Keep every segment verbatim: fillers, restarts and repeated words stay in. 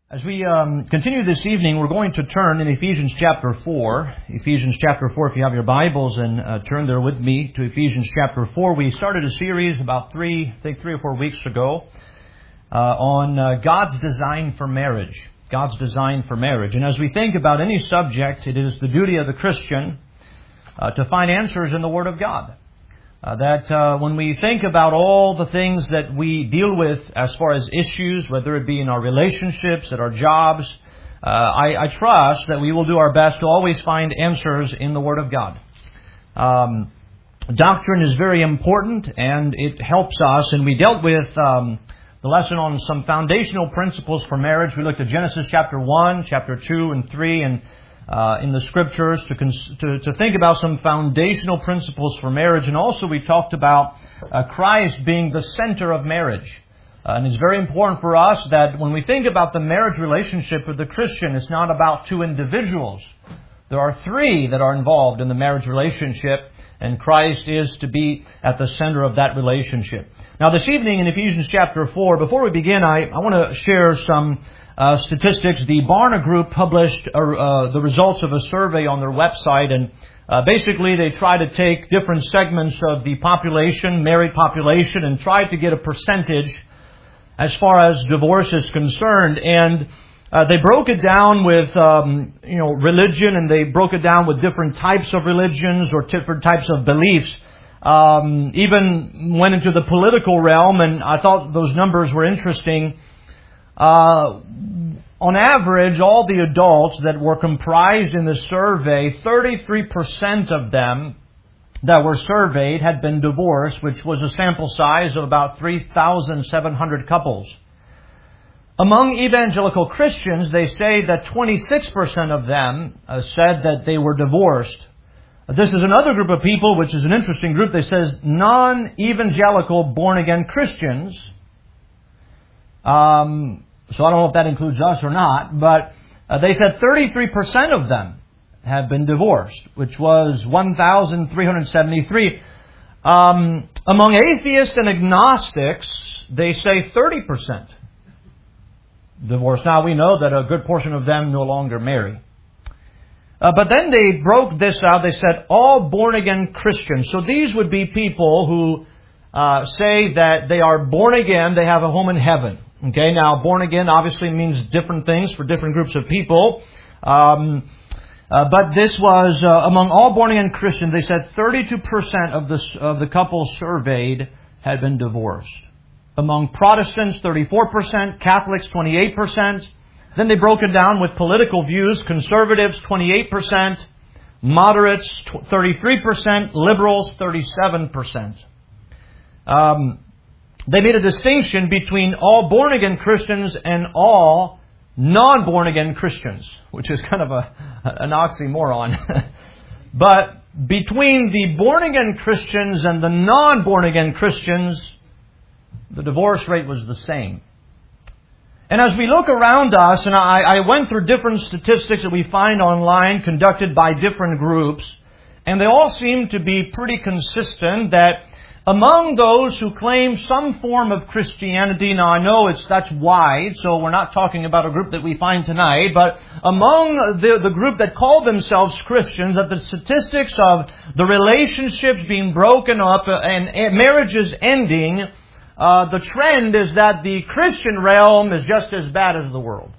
As we um, continue this evening, we're going to turn in Ephesians chapter four. Ephesians chapter four, if you have your Bibles, and uh, turn there with me to Ephesians chapter four. We started a series about three, I think three or four weeks ago uh, on uh, God's design for marriage. God's design for marriage. And as we think about any subject, it is the duty of the Christian uh, to find answers in the Word of God. Uh, that uh, when we think about all the things that we deal with as far as issues, whether it be in our relationships, at our jobs, uh, I, I trust that we will do our best to always find answers in the Word of God. Um, doctrine is very important, and it helps us. And we dealt with um, the lesson on some foundational principles for marriage. We looked at Genesis chapter one, chapter two, and three, and Uh, in the Scriptures to, cons- to to think about some foundational principles for marriage. And also we talked about uh, Christ being the center of marriage. Uh, and it's very important for us that when we think about the marriage relationship with the Christian, it's not about two individuals. There are three that are involved in the marriage relationship, and Christ is to be at the center of that relationship. Now this evening in Ephesians chapter four, before we begin, I, I want to share some Uh, statistics. The Barna Group published uh, uh, the results of a survey on their website, and uh, basically they try to take different segments of the population, married population, and try to get a percentage as far as divorce is concerned. And uh, they broke it down with um, you know religion, and they broke it down with different types of religions or different types of beliefs. Um, even went into the political realm, and I thought those numbers were interesting. Uh, on average, all the adults that were comprised in the survey, thirty-three percent of them that were surveyed had been divorced, which was a sample size of about three thousand seven hundred couples. Among evangelical Christians, they say that twenty-six percent of them uh, said that they were divorced. This is another group of people, which is an interesting group. They says non-evangelical born-again Christians. Um... So I don't know if that includes us or not, but uh, they said thirty-three percent of them have been divorced, which was one thousand three hundred seventy-three. Um, among atheists and agnostics, they say thirty percent divorced. Now we know that a good portion of them no longer marry. Uh, but then they broke this out. They said all born-again Christians. So these would be people who uh, say that they are born again, they have a home in heaven. Okay, now born again obviously means different things for different groups of people. Um, uh, but this was uh, among all born again Christians. They said thirty-two percent of the of the couples surveyed had been divorced. Among Protestants, thirty-four percent. Catholics, twenty-eight percent. Then they broke it down with political views. Conservatives, twenty-eight percent. Moderates, thirty-three percent. Liberals, thirty-seven percent. Um, They made a distinction between all born-again Christians and all non-born-again Christians, which is kind of a, an oxymoron. But between the born-again Christians and the non-born-again Christians, the divorce rate was the same. And as we look around us, and I, I went through different statistics that we find online conducted by different groups, and they all seem to be pretty consistent that among those who claim some form of Christianity, now I know it's that's wide, so we're not talking about a group that we find tonight, but among the, the group that call themselves Christians, that the statistics of the relationships being broken up and, and marriages ending, uh, the trend is that the Christian realm is just as bad as the world.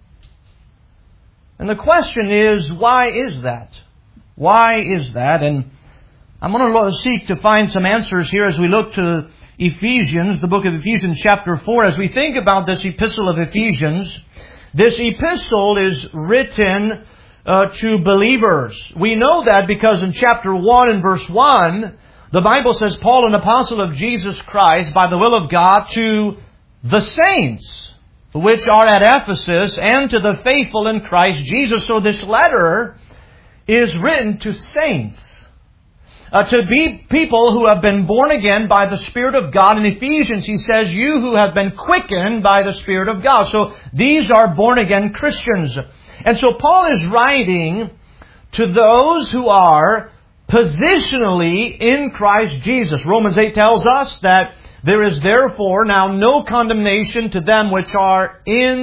And the question is, why is that? Why is that? And I'm going to seek to find some answers here as we look to Ephesians, the book of Ephesians chapter four. As we think about this epistle of Ephesians, this epistle is written uh, to believers. We know that because in chapter one and verse one, the Bible says, Paul, an apostle of Jesus Christ, by the will of God, to the saints which are at Ephesus, and to the faithful in Christ Jesus. So this letter is written to saints. Uh, to be people who have been born again by the Spirit of God. In Ephesians, he says, you who have been quickened by the Spirit of God. So these are born again Christians. And so Paul is writing to those who are positionally in Christ Jesus. Romans eight tells us that there is therefore now no condemnation to them which are in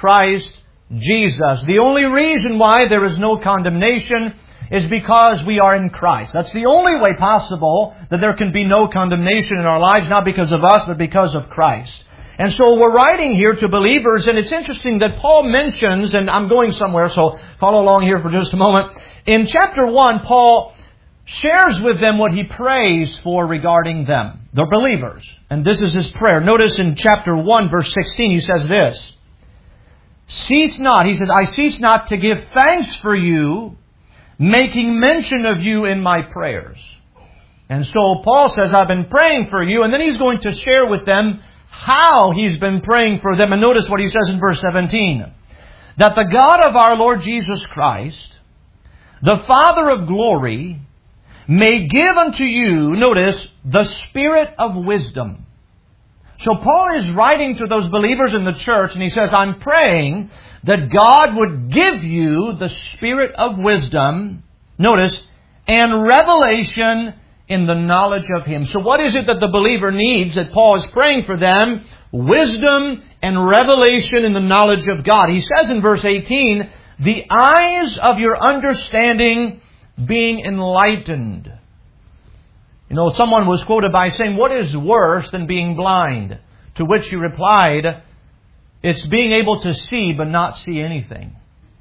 Christ Jesus. The only reason why there is no condemnation is because we are in Christ. That's the only way possible that there can be no condemnation in our lives, not because of us, but because of Christ. And so we're writing here to believers, and it's interesting that Paul mentions, and I'm going somewhere, so follow along here for just a moment. In chapter one, Paul shares with them what he prays for regarding them, the believers. And this is his prayer. Notice in chapter one, verse sixteen, he says this, "Cease not," he says, "I cease not to give thanks for you, making mention of you in my prayers." And so Paul says, I've been praying for you, and then he's going to share with them how he's been praying for them. And notice what he says in verse seventeen, "That the God of our Lord Jesus Christ, the Father of glory, may give unto you," notice, "the spirit of wisdom." So Paul is writing to those believers in the church, and he says, I'm praying that God would give you the spirit of wisdom, notice, and revelation in the knowledge of Him. So what is it that the believer needs that Paul is praying for them? Wisdom and revelation in the knowledge of God. He says in verse eighteen, "The eyes of your understanding being enlightened." You know, someone was quoted by saying, what is worse than being blind? To which he replied, it's being able to see but not see anything.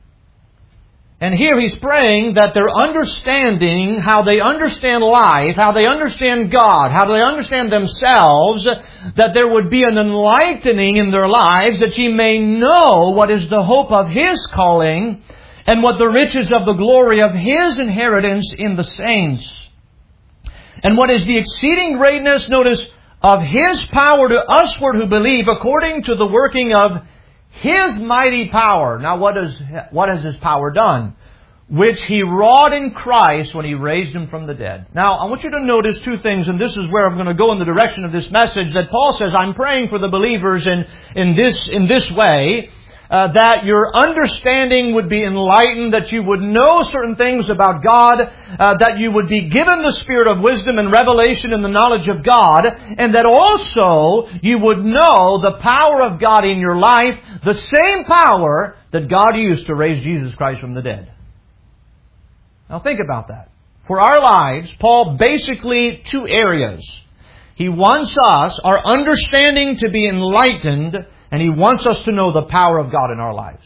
And here he's praying that their understanding, how they understand life, how they understand God, how they understand themselves, that there would be an enlightening in their lives, that ye may know what is the hope of His calling, and what the riches of the glory of His inheritance in the saints. And what is the exceeding greatness, notice, of His power to usward who believe, according to the working of His mighty power. Now what is, what has His power done? Which He wrought in Christ when He raised Him from the dead. Now I want you to notice two things, and this is where I'm going to go in the direction of this message, that Paul says, I'm praying for the believers in, in this, in this way, Uh, that your understanding would be enlightened, that you would know certain things about God, uh, that you would be given the spirit of wisdom and revelation in the knowledge of God, and that also you would know the power of God in your life, the same power that God used to raise Jesus Christ from the dead. Now think about that. For our lives, Paul basically two areas. He wants us, our understanding to be enlightened, and He wants us to know the power of God in our lives.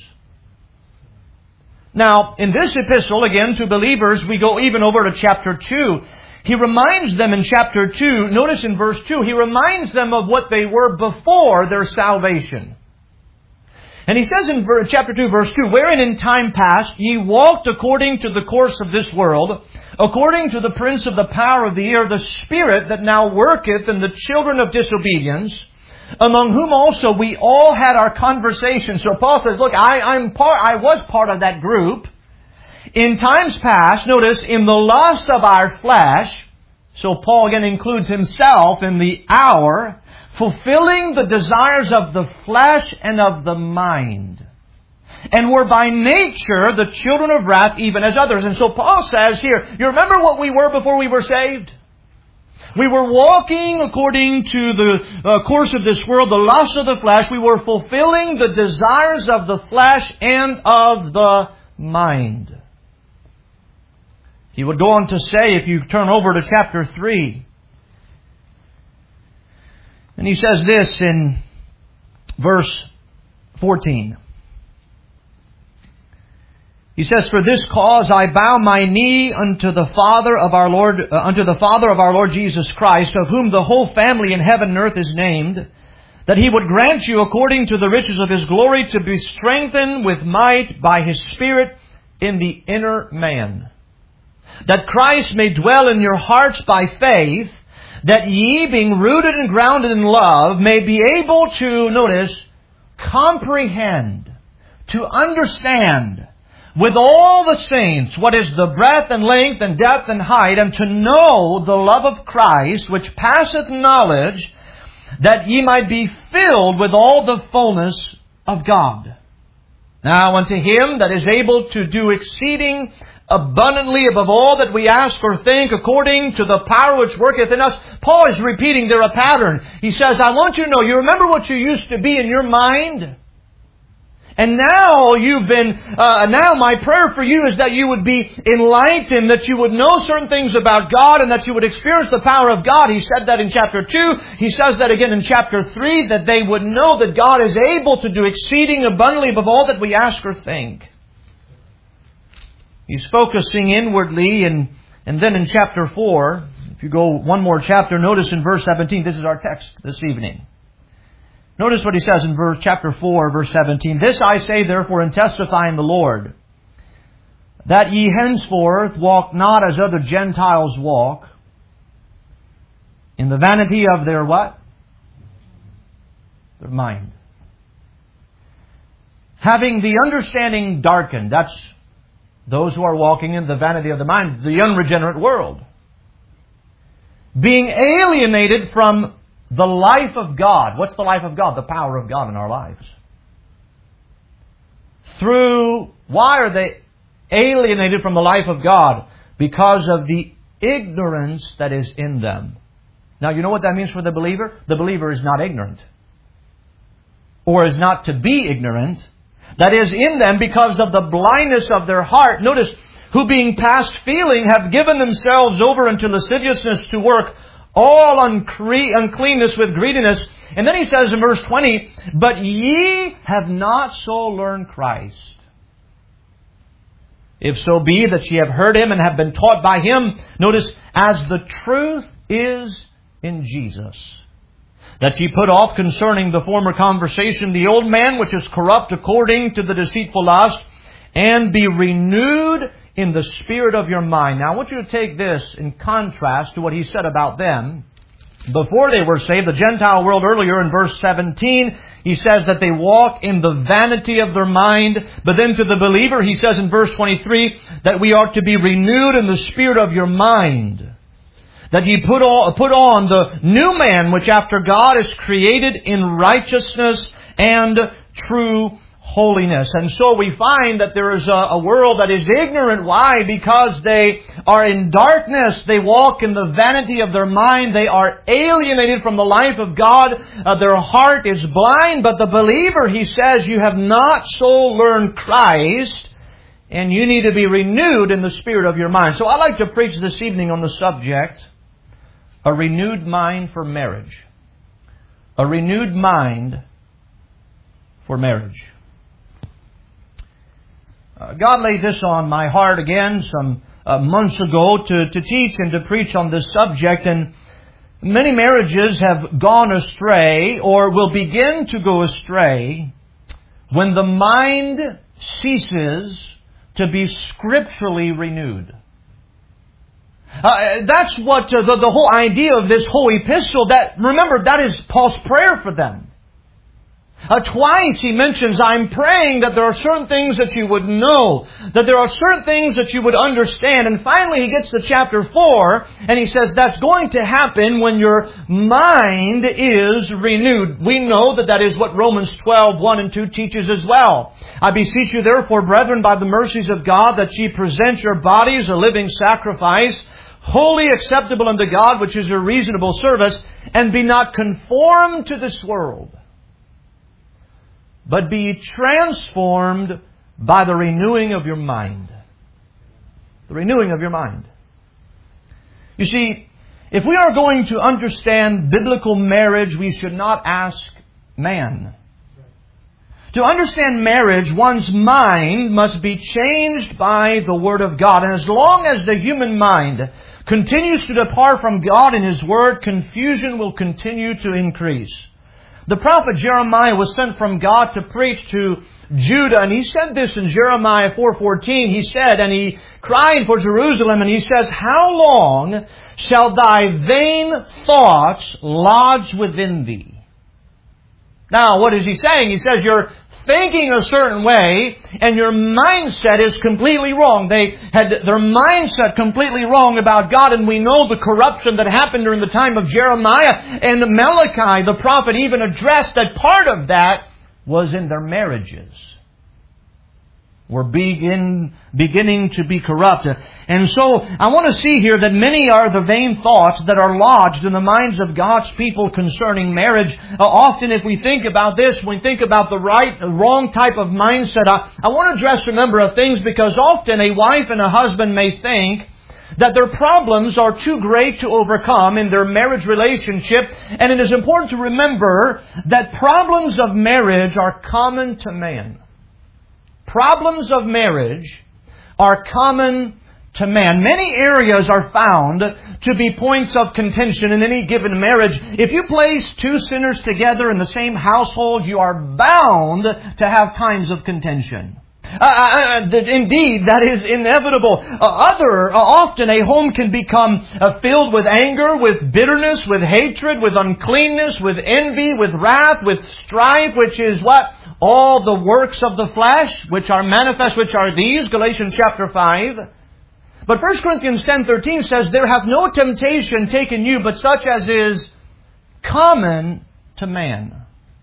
Now, in this epistle, again, to believers, we go even over to chapter two. He reminds them in chapter two, notice in verse two, He reminds them of what they were before their salvation. And He says in chapter two, verse two, "Wherein in time past ye walked according to the course of this world, according to the prince of the power of the air, the spirit that now worketh in the children of disobedience, among whom also we all had our conversation." So Paul says, look, I, I'm part, I was part of that group. In times past, notice, in the lust of our flesh. So Paul again includes himself in the hour, fulfilling the desires of the flesh and of the mind. And were by nature the children of wrath, even as others. And so Paul says here, you remember what we were before we were saved? We were walking according to the uh, course of this world, the lust of the flesh. We were fulfilling the desires of the flesh and of the mind. He would go on to say, if you turn over to chapter three, and he says this in verse fourteen. He says, "For this cause I bow my knee unto the Father of our Lord, uh, unto the Father of our Lord Jesus Christ, of whom the whole family in heaven and earth is named, that He would grant you according to the riches of His glory to be strengthened with might by His Spirit in the inner man. That Christ may dwell in your hearts by faith, that ye, being rooted and grounded in love, may be able to," notice, "comprehend," to understand, with all the saints, what is the breadth and length and depth and height, and to know the love of Christ, which passeth knowledge, that ye might be filled with all the fullness of God. Now unto Him that is able to do exceeding abundantly above all that we ask or think, according to the power which worketh in us." Paul is repeating there a pattern. He says, I want you to know, you remember what you used to be in your mind? And now you've been, uh, now my prayer for you is that you would be enlightened, that you would know certain things about God, and that you would experience the power of God. He said that in chapter two. He says that again in chapter three, that they would know that God is able to do exceeding abundantly above all that we ask or think. He's focusing inwardly, and, and then in chapter four, if you go one more chapter, notice in verse seventeen, this is our text this evening. Notice what he says in verse, chapter four, verse seventeen. This I say therefore and testify in the Lord, that ye henceforth walk not as other Gentiles walk, in the vanity of their what? Their mind. Having the understanding darkened. That's those who are walking in the vanity of the mind, the unregenerate world. Being alienated from the life of God. What's the life of God? The power of God in our lives. Through, why are they alienated from the life of God? Because of the ignorance that is in them. Now, you know what that means for the believer? The believer is not ignorant. Or is not to be ignorant. That is in them because of the blindness of their heart. Notice, who being past feeling have given themselves over unto lasciviousness to work all uncre- uncleanness with greediness. And then he says in verse twenty, but ye have not so learned Christ. If so be that ye have heard Him and have been taught by Him, notice, as the truth is in Jesus, that ye put off concerning the former conversation the old man which is corrupt according to the deceitful lust, and be renewed in the spirit of your mind. Now I want you to take this in contrast to what he said about them before they were saved. The Gentile world earlier in verse seventeen, he says that they walk in the vanity of their mind. But then to the believer, he says in verse twenty-three that we are to be renewed in the spirit of your mind. That ye put on, put on the new man which after God is created in righteousness and true holiness. And so we find that there is a, a world that is ignorant. Why? Because they are in darkness. They walk in the vanity of their mind. They are alienated from the life of God. Uh, their heart is blind. But the believer, he says, you have not so learned Christ, and you need to be renewed in the spirit of your mind. So I'd like to preach this evening on the subject, a renewed mind for marriage. A renewed mind for marriage. Uh, God laid this on my heart again some uh, months ago to, to teach and to preach on this subject. And many marriages have gone astray or will begin to go astray when the mind ceases to be scripturally renewed. Uh, that's what uh, the, the whole idea of this whole epistle, that, remember, that is Paul's prayer for them. Uh, twice he mentions, I'm praying that there are certain things that you would know, that there are certain things that you would understand. And finally he gets to chapter four, and he says that's going to happen when your mind is renewed. We know that that is what Romans twelve, one and two teaches as well. I beseech you therefore, brethren, by the mercies of God, that ye present your bodies a living sacrifice, wholly acceptable unto God, which is your reasonable service, and be not conformed to this world, but be transformed by the renewing of your mind. The renewing of your mind. You see, if we are going to understand biblical marriage, we should not ask man. To understand marriage, one's mind must be changed by the Word of God. And as long as the human mind continues to depart from God and His Word, confusion will continue to increase. The prophet Jeremiah was sent from God to preach to Judah, and he said this in Jeremiah four fourteen. He said, and he cried for Jerusalem, and he says, how long shall thy vain thoughts lodge within thee? Now, what is he saying? He says, you're thinking a certain way, and your mindset is completely wrong. They had their mindset completely wrong about God, and we know the corruption that happened during the time of Jeremiah. And Malachi, the prophet, even addressed that part of that was in their marriages. were begin, beginning to be corrupt. And so I want to see here that many are the vain thoughts that are lodged in the minds of God's people concerning marriage. Uh, often if we think about this, when we think about the right, the wrong type of mindset, I, I want to address a number of things, because often a wife and a husband may think that their problems are too great to overcome in their marriage relationship. And it is important to remember that problems of marriage are common to man. Problems of marriage are common to man. Many areas are found to be points of contention in any given marriage. If you place two sinners together in the same household, you are bound to have times of contention. Uh, uh, indeed, that is inevitable. Uh, other, uh, often a home can become uh, filled with anger, with bitterness, with hatred, with uncleanness, with envy, with wrath, with strife, which is what? All the works of the flesh, which are manifest, which are these, Galatians chapter five. But First Corinthians ten thirteen says, there hath no temptation taken you, but such as is common to man.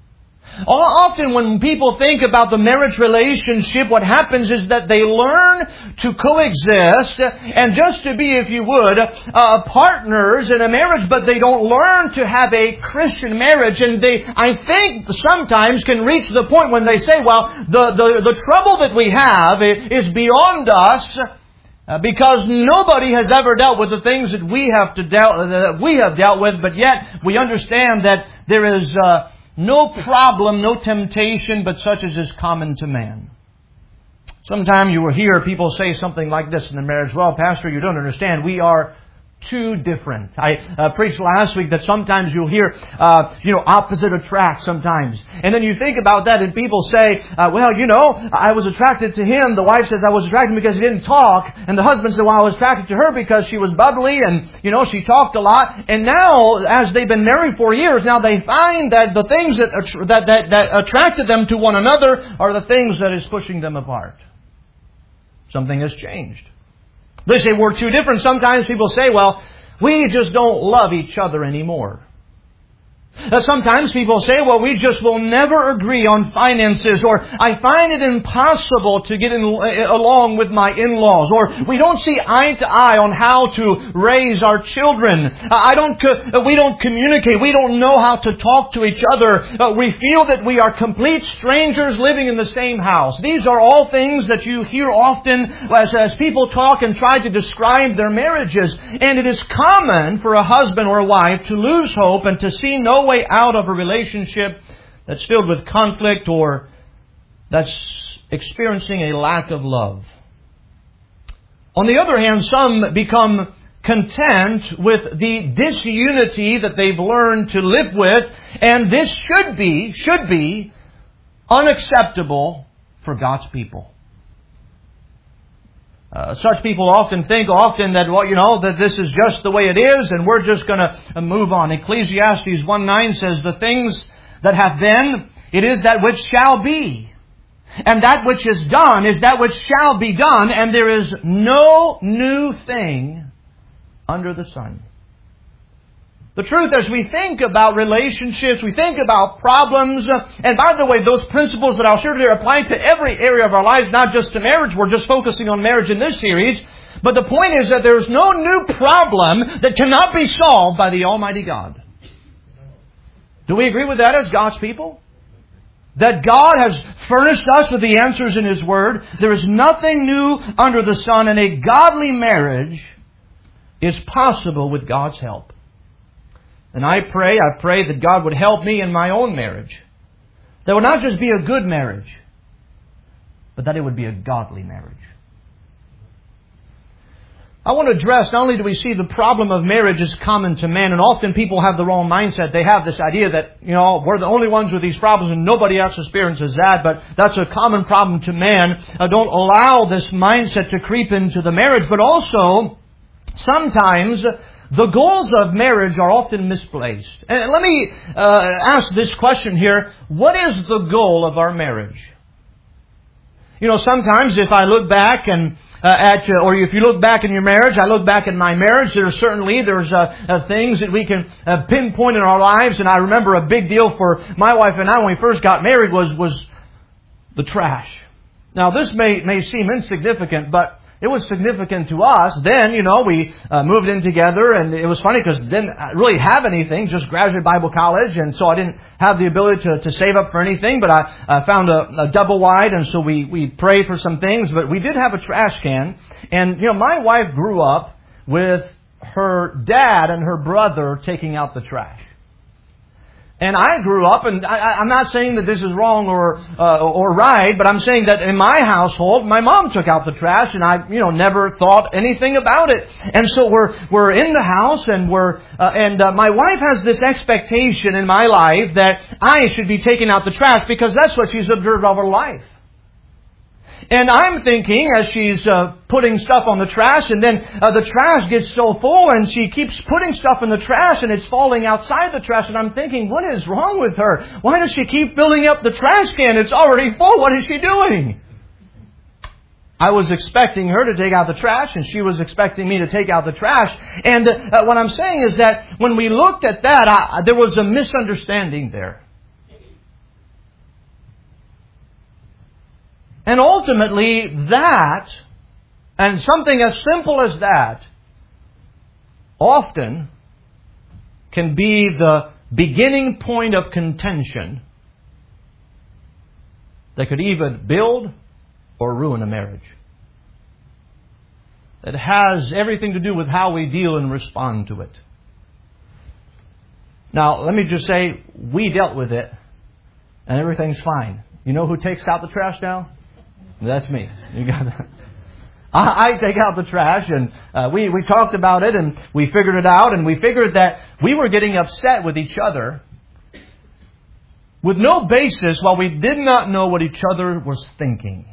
Often when people think about the marriage relationship, what happens is that they learn to coexist and just to be, if you would, uh, partners in a marriage, but they don't learn to have a Christian marriage. And they, I think, sometimes can reach the point when they say, well, the, the, the trouble that we have is beyond us, uh, because nobody has ever dealt with the things that we have to dealt, that we have dealt with, but yet we understand that there is uh, no problem, no temptation, but such as is common to man. Sometime you will hear people say something like this in the marriage. Well, Pastor, you don't understand. We are too different. I uh, preached last week that sometimes you'll hear, uh, you know, opposite attract sometimes. And then you think about that and people say, uh, well, you know, I was attracted to him. The wife says I was attracted because he didn't talk. And the husband said, well, I was attracted to her because she was bubbly and, you know, she talked a lot. And now, as they've been married for years, now they find that the things that, that, that, that attracted them to one another are the things that is pushing them apart. Something has changed. They say we're too different. Sometimes people say, well, we just don't love each other anymore. Uh, sometimes people say, well, we just will never agree on finances, or I find it impossible to get in, uh, along with my in-laws, or we don't see eye to eye on how to raise our children. Uh, I don't, co- we don't communicate. We don't know how to talk to each other. Uh, we feel that we are complete strangers living in the same house. These are all things that you hear often as, as people talk and try to describe their marriages. And it is common for a husband or a wife to lose hope and to see no way out of a relationship that's filled with conflict or that's experiencing a lack of love. On the other hand, some become content with the disunity that they've learned to live with, and this should be, should be unacceptable for God's people. Uh, such people often think often that, well, you know, that this is just the way it is and we're just going to move on. Ecclesiastes one nine says, the things that have been, it is that which shall be. And that which is done is that which shall be done. And there is no new thing under the sun. The truth, as we think about relationships, we think about problems, and by the way, those principles that I'll share today apply to every area of our lives, not just to marriage. We're just focusing on marriage in this series. But the point is that there's no new problem that cannot be solved by the Almighty God. Do we agree with that as God's people? That God has furnished us with the answers in His Word. There is nothing new under the sun, and a godly marriage is possible with God's help. And I pray, I pray that God would help me in my own marriage. That it would not just be a good marriage, but that it would be a godly marriage. I want to address, not only do we see the problem of marriage is common to man, and often people have the wrong mindset. They have this idea that, you know, we're the only ones with these problems and nobody else experiences that, but that's a common problem to man. Uh, don't allow this mindset to creep into the marriage, but also, sometimes the goals of marriage are often misplaced. And let me uh, ask this question here. What is the goal of our marriage? You know, sometimes if I look back and uh, at, uh, or if you look back in your marriage, I look back at my marriage, there's certainly, there's uh, uh, things that we can uh, pinpoint in our lives. And I remember a big deal for my wife and I when we first got married was, was the trash. Now, this may, may seem insignificant, but it was significant to us. Then, you know, we uh, moved in together, and it was funny because I didn't really have anything, just graduated Bible college, and so I didn't have the ability to, to save up for anything, but I uh, found a, a double wide, and so we, we prayed for some things, but we did have a trash can. And, you know, my wife grew up with her dad and her brother taking out the trash. And I grew up, and I, I'm not saying that this is wrong or uh, or right, but I'm saying that in my household, my mom took out the trash, and I, you know, never thought anything about it. And so we're we're in the house, and we're uh, and uh, my wife has this expectation in my life that I should be taking out the trash because that's what she's observed all her life. And I'm thinking, as she's uh, putting stuff on the trash, and then uh, the trash gets so full, and she keeps putting stuff in the trash, and it's falling outside the trash, and I'm thinking, what is wrong with her? Why does she keep filling up the trash can? It's already full. What is she doing? I was expecting her to take out the trash, and she was expecting me to take out the trash. And uh, what I'm saying is that when we looked at that, I, there was a misunderstanding there. And ultimately, that, and something as simple as that, often can be the beginning point of contention that could even build or ruin a marriage. It has everything to do with how we deal and respond to it. Now, let me just say, we dealt with it, and everything's fine. You know who takes out the trash now? That's me. You got that. I, I take out the trash, and uh, we, we talked about it, and we figured it out, and we figured that we were getting upset with each other with no basis while we did not know what each other was thinking.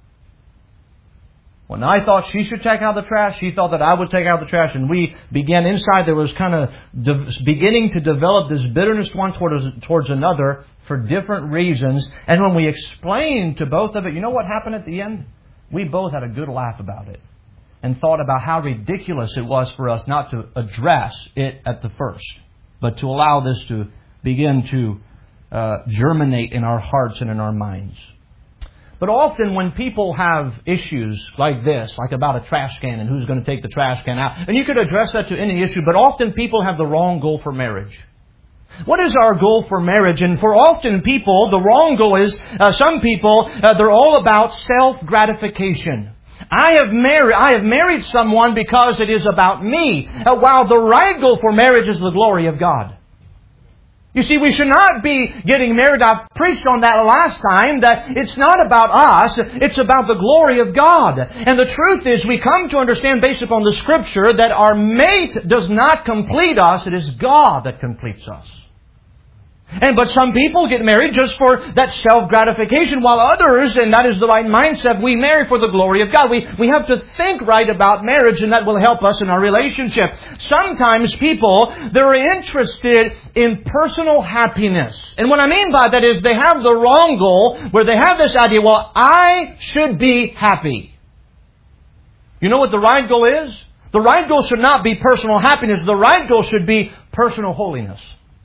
When I thought she should take out the trash, she thought that I would take out the trash, and we began inside, there was kind of de- beginning to develop this bitterness one towards, towards another for different reasons. And when we explained to both of it, you know what happened at the end? We both had a good laugh about it and thought about how ridiculous it was for us not to address it at the first, but to allow this to begin to uh, germinate in our hearts and in our minds. But often when people have issues like this, like about a trash can and who's going to take the trash can out, and you could address that to any issue, but often people have the wrong goal for marriage. What is our goal for marriage? And for often people, the wrong goal is, uh, some people, uh, they're all about self-gratification. I have married, I have married someone because it is about me, uh, while the right goal for marriage is the glory of God. You see, we should not be getting married. I've preached on that last time, that it's not about us, it's about the glory of God. And the truth is, we come to understand based upon the Scripture that our mate does not complete us, it is God that completes us. And but some people get married just for that self-gratification, while others, and that is the right mindset, we marry for the glory of God. We, we have to think right about marriage, and that will help us in our relationship. Sometimes people, they're interested in personal happiness. And what I mean by that is they have the wrong goal, where they have this idea, well, I should be happy. You know what the right goal is? The right goal should not be personal happiness. The right goal should be personal holiness.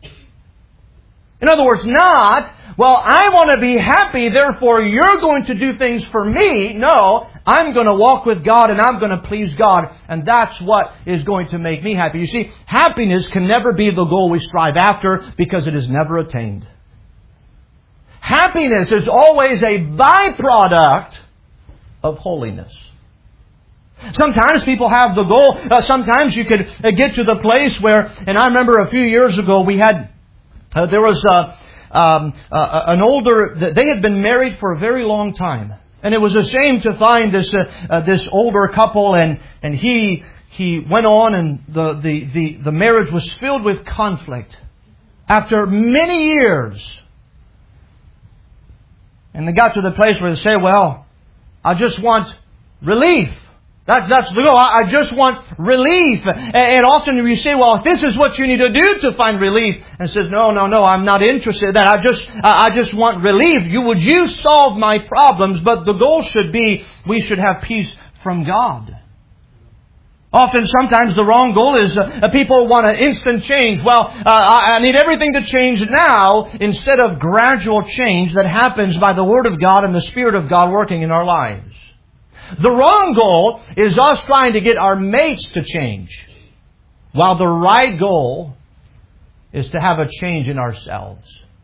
In other words, not, well, I want to be happy, therefore you're going to do things for me. No, I'm going to walk with God and I'm going to please God. And that's what is going to make me happy. You see, happiness can never be the goal we strive after because it is never attained. Happiness is always a byproduct of holiness. Sometimes people have the goal. Uh, sometimes you could uh, get to the place where, and I remember a few years ago we had Uh, there was uh, um, uh, an older, they had been married for a very long time. And it was a shame to find this uh, uh, this older couple, and, and he he went on, and the, the, the, the marriage was filled with conflict. After many years. And they got to the place where they say, well, I just want relief. That's, that's the goal. I just want relief. And often you say, well, if this is what you need to do to find relief. And says, no, no, no, I'm not interested in that. I just, I just want relief. You, would you solve my problems? But the goal should be, we should have peace from God. Often, sometimes the wrong goal is uh, people want an instant change. Well, uh, I, I need everything to change now instead of gradual change that happens by the Word of God and the Spirit of God working in our lives. The wrong goal is us trying to get our mates to change, while the right goal is to have a change in ourselves.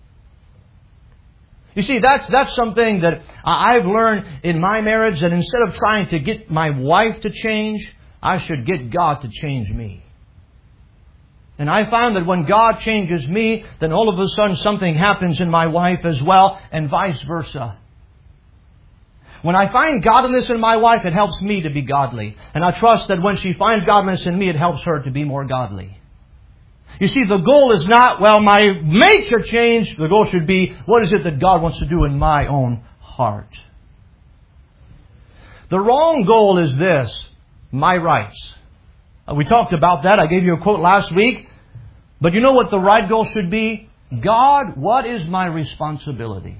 You see, that's that's something that I've learned in my marriage, that instead of trying to get my wife to change, I should get God to change me. And I found that when God changes me, then all of a sudden something happens in my wife as well, and vice versa. When I find godliness in my wife, it helps me to be godly. And I trust that when she finds godliness in me, it helps her to be more godly. You see, the goal is not, well, my mate should change. The goal should be, what is it that God wants to do in my own heart? The wrong goal is this: my rights. Uh, we talked about that. I gave you a quote last week. But you know what the right goal should be? God, what is my responsibility?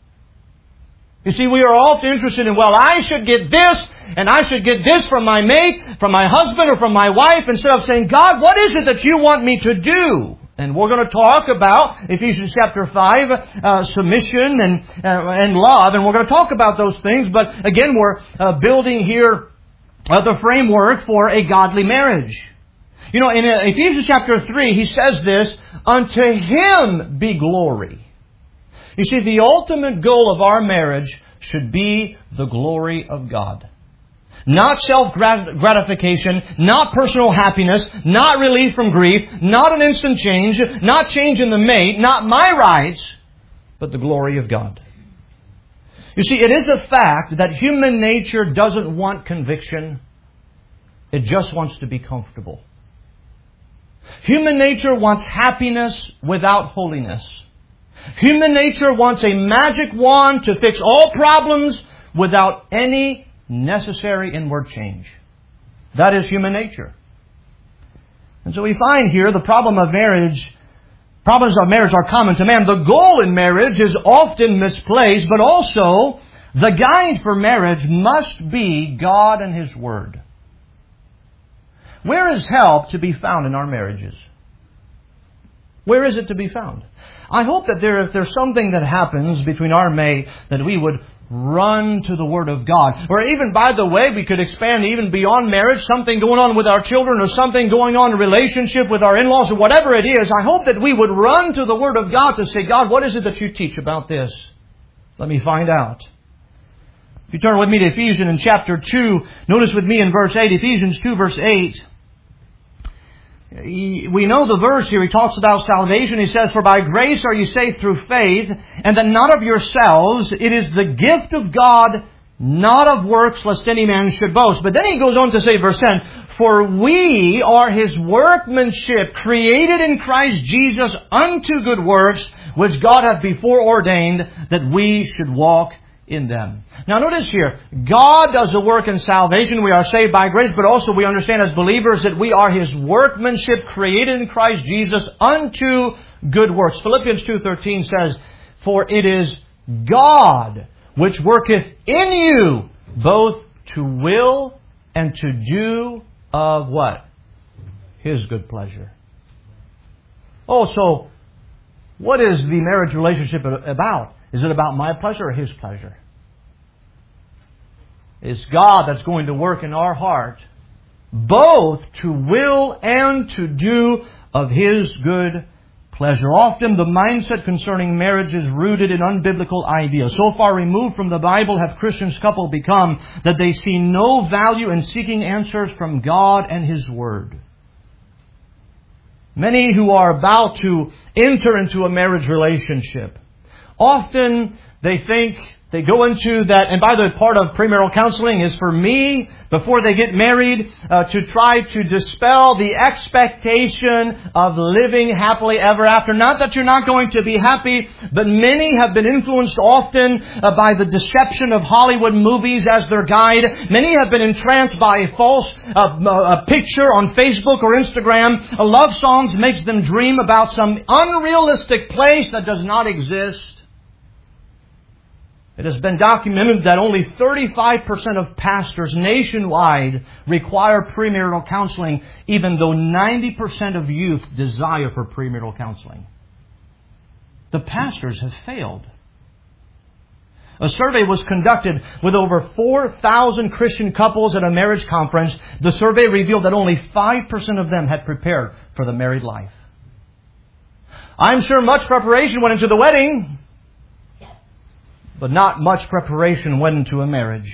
You see, we are often interested in, well, I should get this, and I should get this from my mate, from my husband, or from my wife, instead of saying, God, what is it that you want me to do? And we're going to talk about Ephesians chapter five, uh, submission and, uh, and love, and we're going to talk about those things. But again, we're uh, building here uh, the framework for a godly marriage. You know, in Ephesians chapter three, he says this, unto Him be glory. You see, the ultimate goal of our marriage should be the glory of God. Not self-gratification, not personal happiness, not relief from grief, not an instant change, not change in the mate, not my rights, but the glory of God. You see, it is a fact that human nature doesn't want conviction. It just wants to be comfortable. Human nature wants happiness without holiness. Human nature wants a magic wand to fix all problems without any necessary inward change. That is human nature. And so we find here the problem of marriage, problems of marriage are common to man. The goal in marriage is often misplaced, but also the guide for marriage must be God and His Word. Where is help to be found in our marriages? Where is it to be found? I hope that there, if there's something that happens between our mate, that we would run to the Word of God. Or even, by the way, we could expand even beyond marriage, something going on with our children, or something going on in a relationship with our in-laws, or whatever it is. I hope that we would run to the Word of God to say, God, what is it that you teach about this? Let me find out. If you turn with me to Ephesians in chapter two, notice with me in verse eight, Ephesians two verse eight. We know the verse here. He talks about salvation. He says, for by grace are you saved through faith, and that not of yourselves. It is the gift of God, not of works, lest any man should boast. But then he goes on to say, verse ten, for we are His workmanship, created in Christ Jesus unto good works, which God hath before ordained that we should walk in them. Now notice here, God does the work in salvation. We are saved by grace, but also we understand as believers that we are His workmanship, created in Christ Jesus unto good works. Philippians two thirteen says, for it is God which worketh in you both to will and to do of what? His good pleasure. Oh, so what is the marriage relationship about? Is it about my pleasure or His pleasure? It's God that's going to work in our heart, both to will and to do of His good pleasure. Often the mindset concerning marriage is rooted in unbiblical ideas. So far removed from the Bible have Christians couple become that they see no value in seeking answers from God and His Word. Many who are about to enter into a marriage relationship, often they think, they go into that, and by the way, part of premarital counseling is for me, before they get married, uh, to try to dispel the expectation of living happily ever after. Not that you're not going to be happy, but many have been influenced often uh, by the deception of Hollywood movies as their guide. Many have been entranced by a false uh, a picture on Facebook or Instagram. A love songs makes them dream about some unrealistic place that does not exist. It has been documented that only thirty-five percent of pastors nationwide require premarital counseling, even though ninety percent of youth desire for premarital counseling. The pastors have failed. A survey was conducted with over four thousand Christian couples at a marriage conference. The survey revealed that only five percent of them had prepared for the married life. I'm sure much preparation went into the wedding, but not much preparation went into a marriage.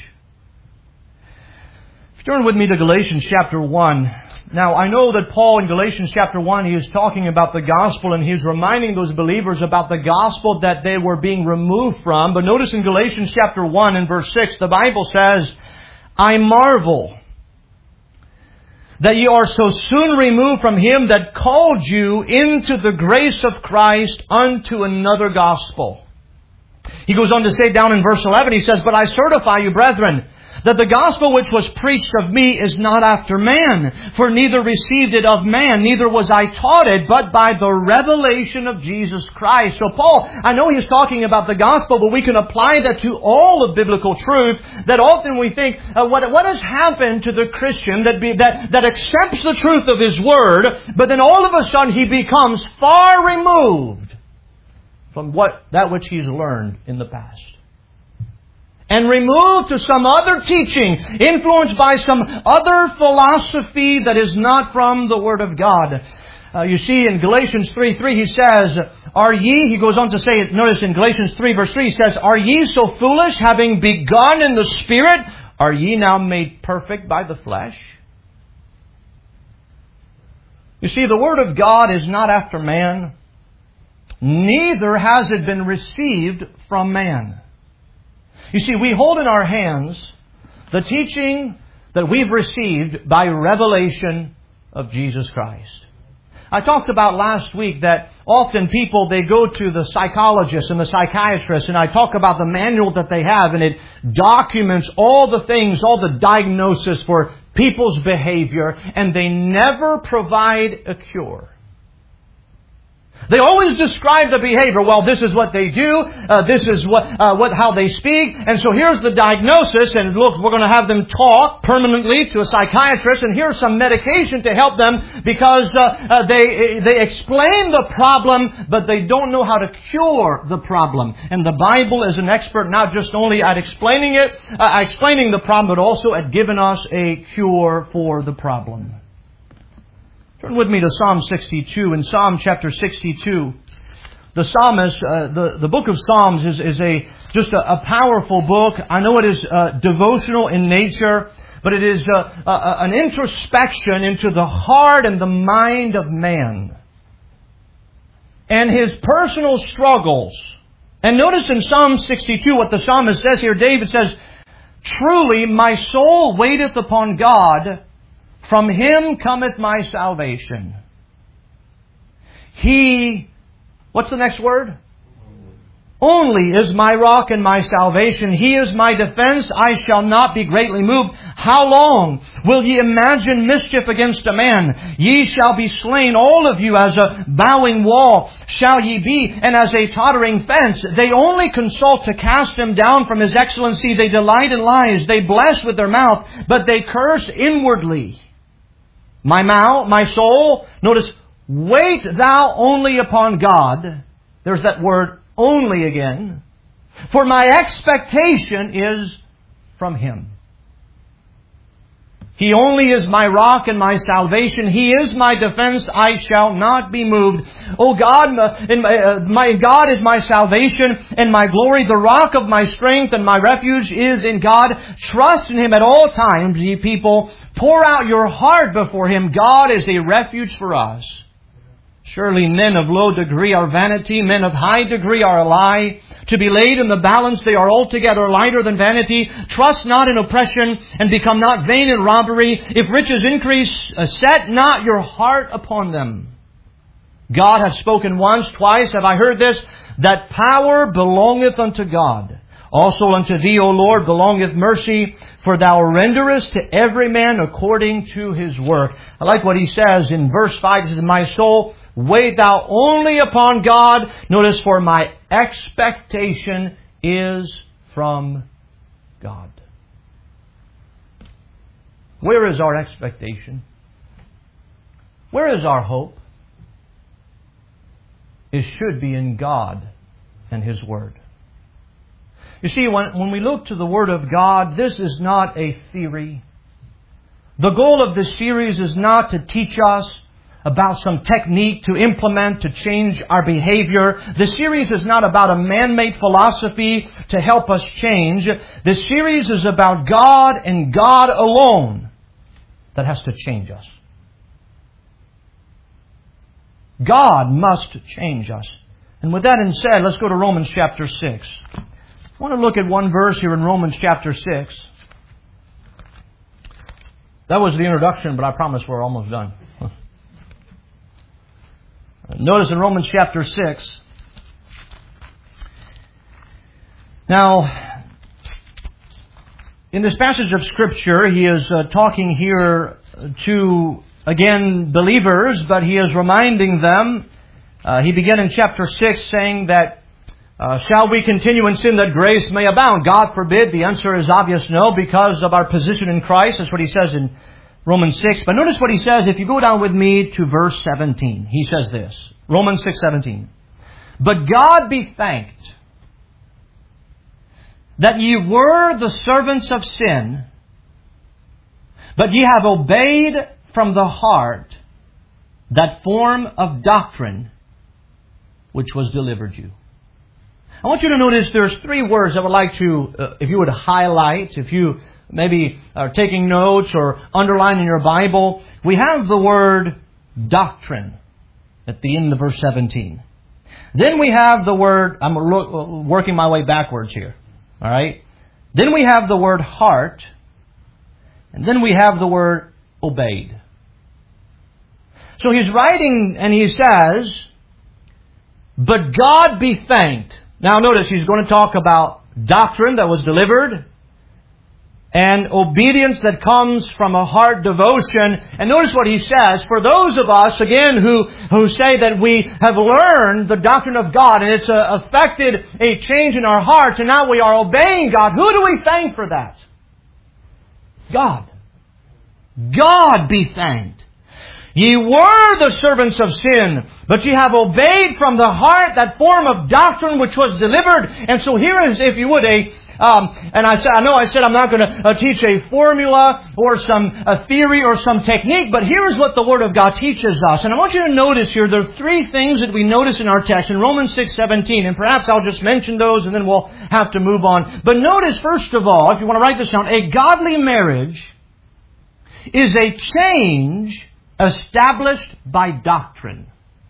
If you turn with me to Galatians chapter one. Now, I know that Paul in Galatians chapter one, he is talking about the gospel, and he's reminding those believers about the gospel that they were being removed from. But notice in Galatians chapter one and verse six, the Bible says, I marvel that ye are so soon removed from Him that called you into the grace of Christ unto another gospel. He goes on to say down in verse eleven, he says, But I certify you, brethren, that the gospel which was preached of me is not after man, for neither received it of man, neither was I taught it, but by the revelation of Jesus Christ. So Paul, I know he's talking about the gospel, but we can apply that to all of biblical truth, that often we think, uh, what, what has happened to the Christian that, be, that, that accepts the truth of his word, but then all of a sudden he becomes far removed from what that which he's learned in the past, and removed to some other teaching, influenced by some other philosophy that is not from the Word of God. Uh, you see in Galatians three three, he says, Are ye, he goes on to say, notice in Galatians three verse three, he says, Are ye so foolish, having begun in the Spirit, are ye now made perfect by the flesh? You see, the Word of God is not after man, neither has it been received from man. You see, we hold in our hands the teaching that we've received by revelation of Jesus Christ. I talked about last week that often people, they go to the psychologist and the psychiatrist, and I talk about the manual that they have, and it documents all the things, all the diagnosis for people's behavior, and they never provide a cure. They always describe the behavior. Well, this is what they do. Uh, this is what, uh, what, how they speak. And so here's the diagnosis. And look, we're going to have them talk permanently to a psychiatrist. And here's some medication to help them because uh, uh, they they explain the problem, but they don't know how to cure the problem. And the Bible is an expert not just only at explaining it, uh, explaining the problem, but also at giving us a cure for the problem. Turn with me to Psalm sixty-two. In Psalm chapter sixty-two, the psalmist, uh, the, the book of Psalms is, is a just a, a powerful book. I know it is uh, devotional in nature, but it is uh, uh, an introspection into the heart and the mind of man and his personal struggles. And notice in Psalm sixty-two what the psalmist says here. David says, Truly my soul waiteth upon God, from Him cometh my salvation. He, what's the next word? Only is my rock and my salvation. He is my defense. I shall not be greatly moved. How long will ye imagine mischief against a man? Ye shall be slain, all of you, as a bowing wall shall ye be, and as a tottering fence. They only consult to cast him down from his excellency. They delight in lies. They bless with their mouth, but they curse inwardly. My mouth, my soul, notice, wait thou only upon God. There's that word only again. For my expectation is from Him. He only is my rock and my salvation. He is my defense. I shall not be moved. O God, my God is my salvation and my glory, the rock of my strength, and my refuge is in God. Trust in Him at all times, ye people. Pour out your heart before Him. God is a refuge for us. Surely men of low degree are vanity, men of high degree are a lie. To be laid in the balance, they are altogether lighter than vanity. Trust not in oppression, and become not vain in robbery. If riches increase, set not your heart upon them. God hath spoken once, twice have I heard this, that power belongeth unto God. Also unto Thee, O Lord, belongeth mercy, for Thou renderest to every man according to his work. I like what he says in verse five. He says, My soul, wait thou only upon God. Notice, for my expectation is from God. Where is our expectation? Where is our hope? It should be in God and His Word. You see, when, when we look to the Word of God, this is not a theory. The goal of this series is not to teach us about some technique to implement, to change our behavior. The series is not about a man-made philosophy to help us change. This series is about God and God alone that has to change us. God must change us. And with that in said, let's go to Romans chapter six. I want to look at one verse here in Romans chapter six. That was the introduction, but I promise we're almost done. Notice in Romans chapter six. Now, in this passage of Scripture, he is uh, talking here to, again, believers, but he is reminding them. Uh, he began in chapter six saying that, uh, shall we continue in sin that grace may abound? God forbid. The answer is obvious no, because of our position in Christ. That's what he says in Romans six. But notice what he says. If you go down with me to verse seventeen, he says this. Romans six seventeen. But God be thanked that ye were the servants of sin, but ye have obeyed from the heart that form of doctrine which was delivered you. I want you to notice there's three words I would like to, uh, if you would highlight, if you maybe are taking notes or underlining your Bible. We have the word doctrine at the end of verse seventeen. Then we have the word, I'm working my way backwards here. All right? Then we have the word heart. And then we have the word obeyed. So he's writing and he says, but God be thanked. Now notice he's going to talk about doctrine that was delivered and obedience that comes from a heart devotion. And notice what he says. For those of us, again, who, who say that we have learned the doctrine of God and it's uh, affected a change in our hearts and now we are obeying God, who do we thank for that? God. God be thanked. Ye were the servants of sin, but ye have obeyed from the heart that form of doctrine which was delivered. And so here is, if you would, a Um, and I said, I know I said I'm not going to uh, teach a formula or some a theory or some technique, but here is what the Word of God teaches us. And I want you to notice here, there are three things that we notice in our text in Romans six seventeen, and perhaps I'll just mention those and then we'll have to move on. But notice, first of all, if you want to write this down, a godly marriage is a change established by doctrine.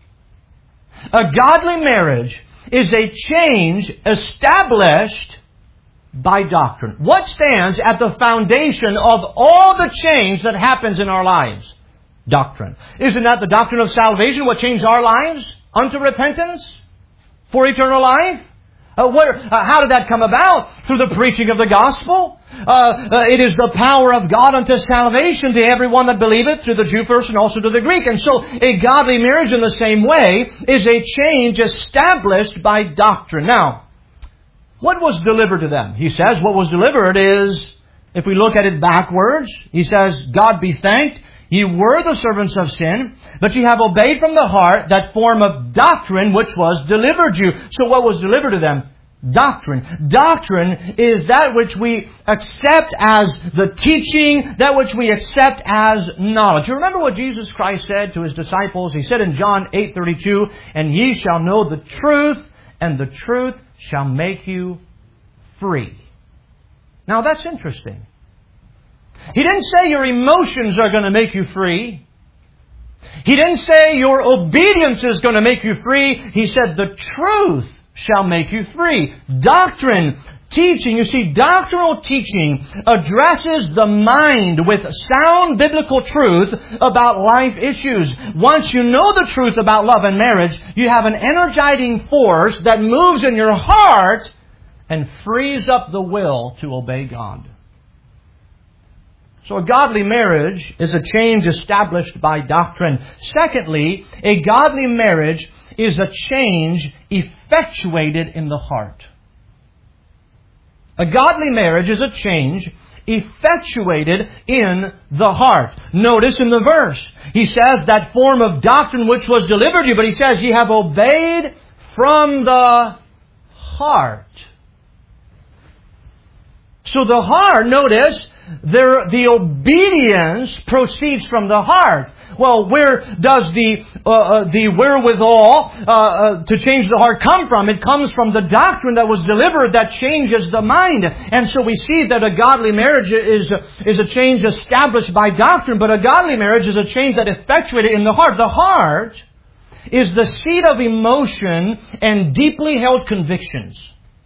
A godly marriage is a change established by doctrine. What stands at the foundation of all the change that happens in our lives? Doctrine. Isn't that the doctrine of salvation, what changed our lives unto repentance for eternal life? Uh, where, uh, how did that come about? Through the preaching of the gospel. Uh, uh, it is the power of God unto salvation to everyone that believeth, to the Jew first and also to the Greek. And so a godly marriage in the same way is a change established by doctrine. Now, what was delivered to them? He says what was delivered is, if we look at it backwards, he says, God be thanked, ye were the servants of sin, but ye have obeyed from the heart that form of doctrine which was delivered you. So what was delivered to them? Doctrine. Doctrine is that which we accept as the teaching, that which we accept as knowledge. You remember what Jesus Christ said to His disciples? He said in John eight thirty-two, and ye shall know the truth, and the truth shall make you free. Now that's interesting. He didn't say your emotions are going to make you free. He didn't say your obedience is going to make you free. He said the truth shall make you free. Doctrine, teaching. You see, doctrinal teaching addresses the mind with sound biblical truth about life issues. Once you know the truth about love and marriage, you have an energizing force that moves in your heart and frees up the will to obey God. So a godly marriage is a change established by doctrine. Secondly, a godly marriage is a change effectuated in the heart. A godly marriage is a change effectuated in the heart. Notice in the verse, he says that form of doctrine which was delivered to you, but he says, ye have obeyed from the heart. So the heart, notice, there, the obedience proceeds from the heart. Well, where does the uh, uh, the wherewithal uh, uh, to change the heart come from? It comes from the doctrine that was delivered that changes the mind. And so we see that a godly marriage is, is a change established by doctrine, but a godly marriage is a change that effectuated in the heart. The heart is the seat of emotion and deeply held convictions.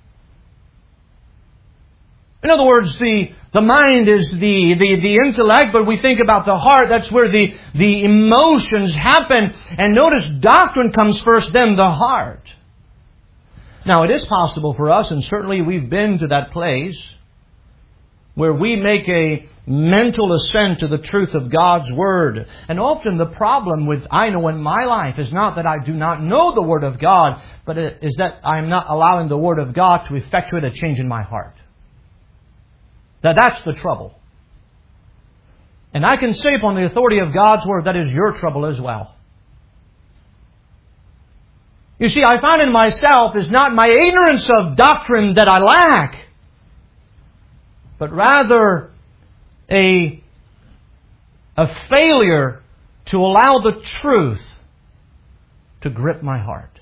In other words, the, the mind is the, the, the intellect, but we think about the heart, that's where the, the emotions happen. And notice, doctrine comes first, then the heart. Now, it is possible for us, and certainly we've been to that place, where we make a mental assent to the truth of God's Word. And often the problem with, I know in my life, is not that I do not know the Word of God, but it is that I'm not allowing the Word of God to effectuate a change in my heart. Now that's the trouble. And I can say upon the authority of God's Word, that is your trouble as well. You see, I find in myself is not my ignorance of doctrine that I lack, but rather a, a failure to allow the truth to grip my heart.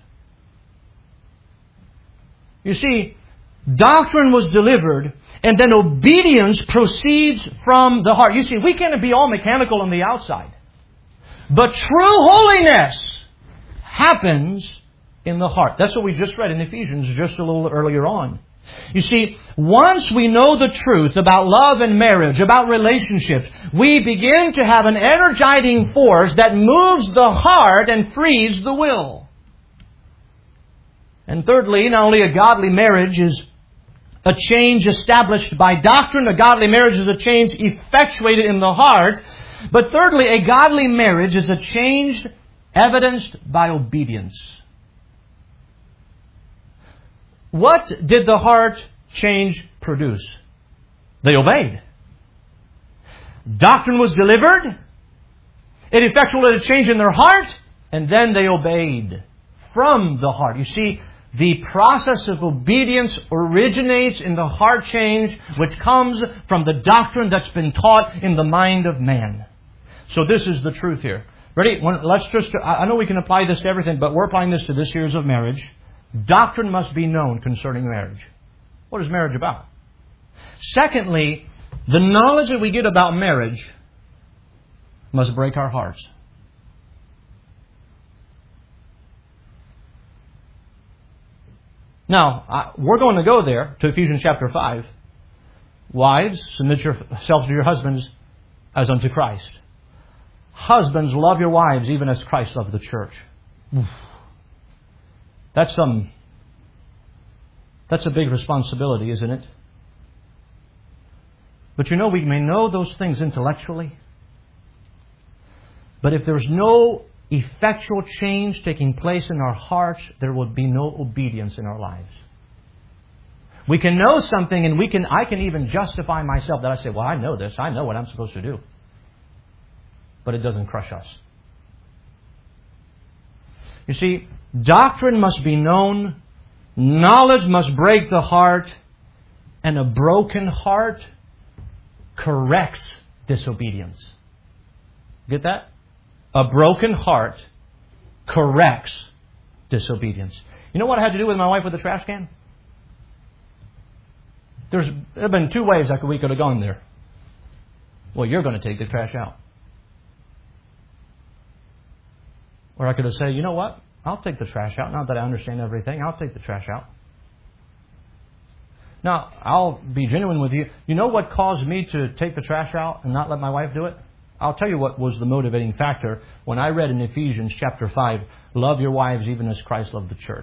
You see, doctrine was delivered, and then obedience proceeds from the heart. You see, we can't be all mechanical on the outside. But true holiness happens in the heart. That's what we just read in Ephesians just a little earlier on. You see, once we know the truth about love and marriage, about relationships, we begin to have an energizing force that moves the heart and frees the will. And thirdly, not only a godly marriage is a change established by doctrine. A godly marriage is a change effectuated in the heart. But thirdly, a godly marriage is a change evidenced by obedience. What did the heart change produce? They obeyed. Doctrine was delivered. It effectuated a change in their heart. And then they obeyed from the heart. You see, the process of obedience originates in the heart change, which comes from the doctrine that's been taught in the mind of man. So this is the truth here. Ready? Let's just, I know we can apply this to everything, but we're applying this to this series of marriage. Doctrine must be known concerning marriage. What is marriage about? Secondly, the knowledge that we get about marriage must break our hearts. Now, we're going to go there to Ephesians chapter five. Wives, submit yourselves to your husbands as unto Christ. Husbands, love your wives even as Christ loved the church. That's some, that's a big responsibility, isn't it? But you know, we may know those things intellectually, but if there's no effectual change taking place in our hearts, there will be no obedience in our lives. We can know something, and we can I can even justify myself that I say, well, I know this. I know what I'm supposed to do. But it doesn't crush us. You see, doctrine must be known, knowledge must break the heart, and a broken heart corrects disobedience. Get that? A broken heart corrects disobedience. You know what I had to do with my wife with the trash can? There's, there have been two ways I could, we could have gone there. Well, you're going to take the trash out. Or I could have said, you know what? I'll take the trash out. Not that I understand everything. I'll take the trash out. Now, I'll be genuine with you. You know what caused me to take the trash out and not let my wife do it? I'll tell you what was the motivating factor when I read in Ephesians chapter five, love your wives even as Christ loved the church.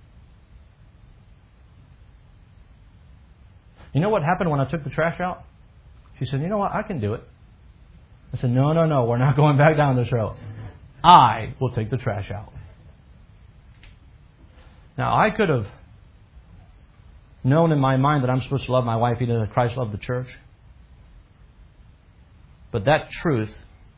You know what happened when I took the trash out? She said, you know what, I can do it. I said, no, no, no, we're not going back down this road. I will take the trash out. Now, I could have known in my mind that I'm supposed to love my wife even as Christ loved the church. But that truth,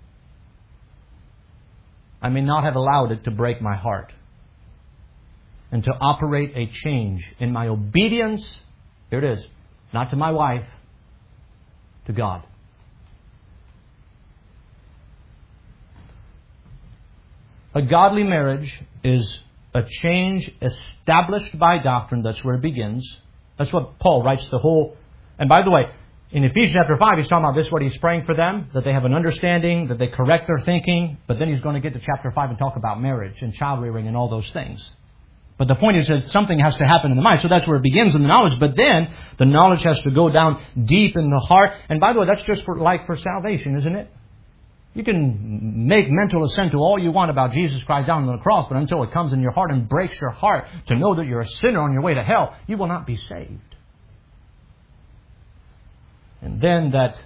I may not have allowed it to break my heart and to operate a change in my obedience, here it is, not to my wife, to God. A godly marriage is a change established by doctrine. That's where it begins. That's what Paul writes the whole... And by the way, in Ephesians chapter five, he's talking about this, what he's praying for them, that they have an understanding, that they correct their thinking. But then he's going to get to chapter five and talk about marriage and child rearing and all those things. But the point is that something has to happen in the mind. So that's where it begins in the knowledge. But then the knowledge has to go down deep in the heart. And by the way, that's just for, like for salvation, isn't it? You can make mental assent to all you want about Jesus Christ down on the cross, but until it comes in your heart and breaks your heart to know that you're a sinner on your way to hell, you will not be saved. And then that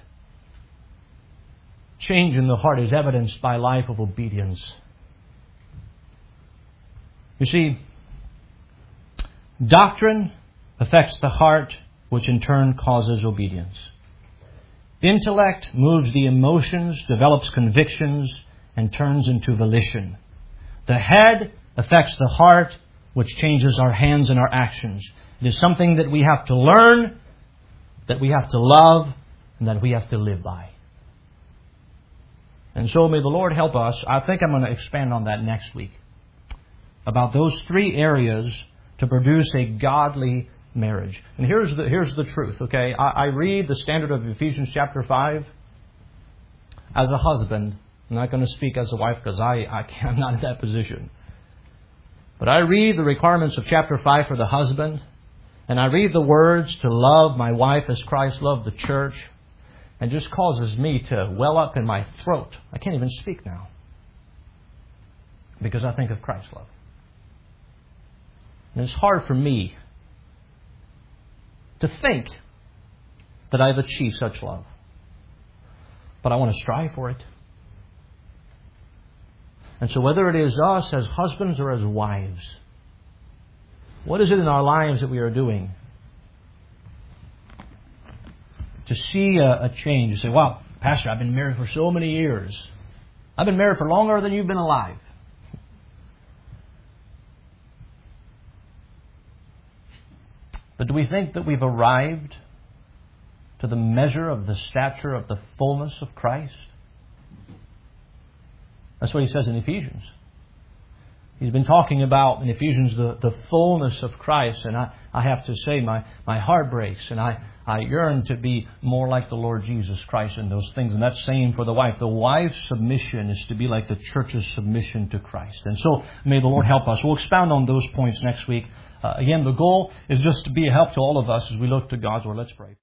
change in the heart is evidenced by a life of obedience. You see, doctrine affects the heart, which in turn causes obedience. Intellect moves the emotions, develops convictions, and turns into volition. The head affects the heart, which changes our hands and our actions. It is something that we have to learn, that we have to love, and that we have to live by. And so may the Lord help us. I think I'm going to expand on that next week. About those three areas to produce a godly marriage. And here's the here's the truth, okay? I, I read the standard of Ephesians chapter five as a husband. I'm not going to speak as a wife because I, I can't, I'm not in that position. But I read the requirements of chapter five for the husband. And I read the words to love my wife as Christ loved the church. And just causes me to well up in my throat. I can't even speak now. Because I think of Christ's love. And it's hard for me to think that I've achieved such love. But I want to strive for it. And so whether it is us as husbands or as wives, what is it in our lives that we are doing to see a, a change? You say, wow, Pastor, I've been married for so many years. I've been married for longer than you've been alive. But do we think that we've arrived to the measure of the stature of the fullness of Christ? That's what he says in Ephesians. He's been talking about in Ephesians the, the fullness of Christ. And I, I have to say my, my heart breaks. And I, I yearn to be more like the Lord Jesus Christ in those things. And that's same for the wife. The wife's submission is to be like the church's submission to Christ. And so may the Lord help us. We'll expound on those points next week. Uh, again, the goal is just to be a help to all of us as we look to God's Word. Let's pray.